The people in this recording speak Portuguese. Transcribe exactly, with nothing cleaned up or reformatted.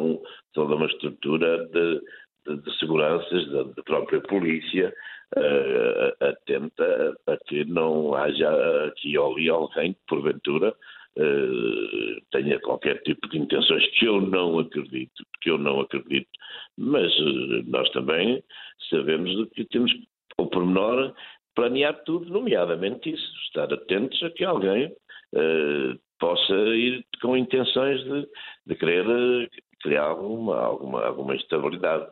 com toda uma estrutura de, de, de seguranças da, da própria polícia uh, atenta a que não haja aqui ou ali alguém que, porventura, uh, tenha qualquer tipo de intenções que eu não acredito, que eu não acredito, mas uh, nós também sabemos que temos, ao pormenor, planear tudo, nomeadamente isso, estar atentos a que alguém uh, possa ir com intenções de, de querer uh, criar alguma, alguma, alguma instabilidade.